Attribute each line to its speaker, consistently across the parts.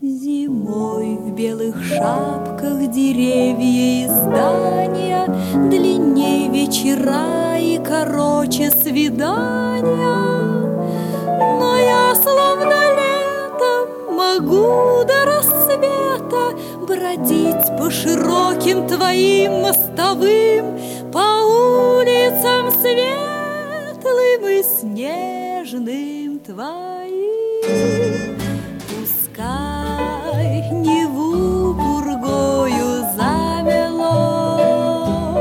Speaker 1: Зимой в белых шапках деревья и здания, длиннее вечера и короче свидания. Но я словно летом могу до рассвета бродить по широким твоим мостовым, по улицам светлым и снежным твоим. Пускай Неву пургою замело,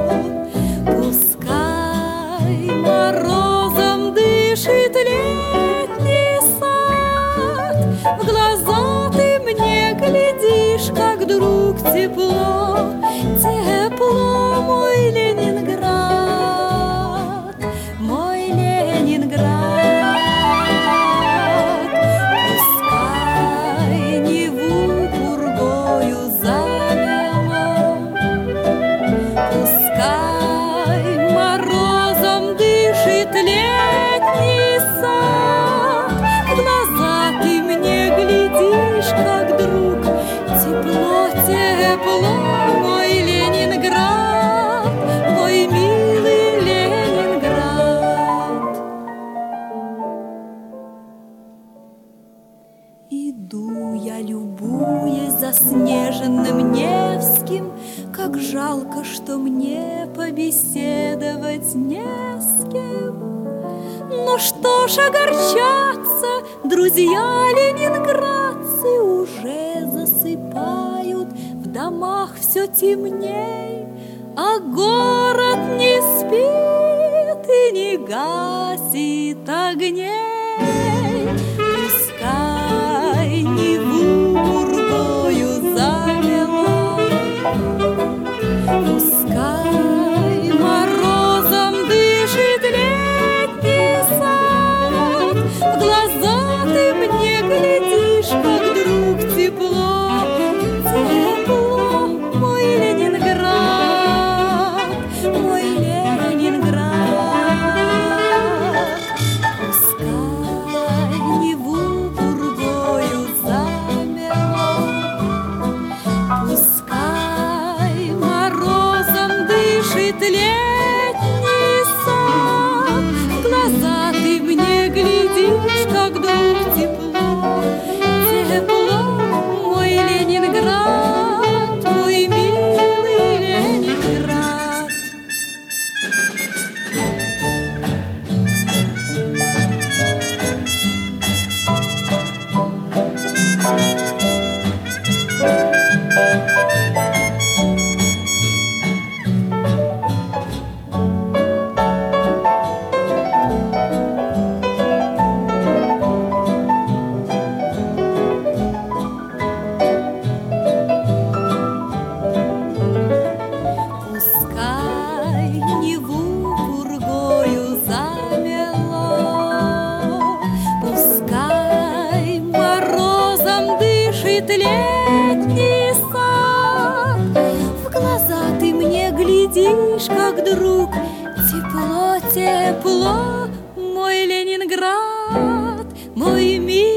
Speaker 1: пускай морозом дышит летний сад, в глаза ты мне глядишь, как друг, тепло, тепло, мой Ленинград, мой Ленинград. Иду я, любуясь заснеженным Невским, как жалко, что мне побеседовать не с кем. Но что ж огорчаться, друзья ленинградцы уже засыпают, в домах все темней, а город не спит и не гасит огней. Пускай Неву пургою замело, пускай морозом дышит летний сад, в глаза ты мне глядишь, как друг, тепло, тепло, мой Ленинград, мой Ленинград. Пускай Неву пургою замело, пускай морозом дышит летний сад, в глаза ты мне глядишь, как друг, тепло, тепло, мой Ленинград, мой милый Ленинград. Пускай Неву пургою замело, пускай морозом дышит летний сад, в глаза ты мне глядишь, как друг, тепло, тепло, мой Ленинград, мой мир.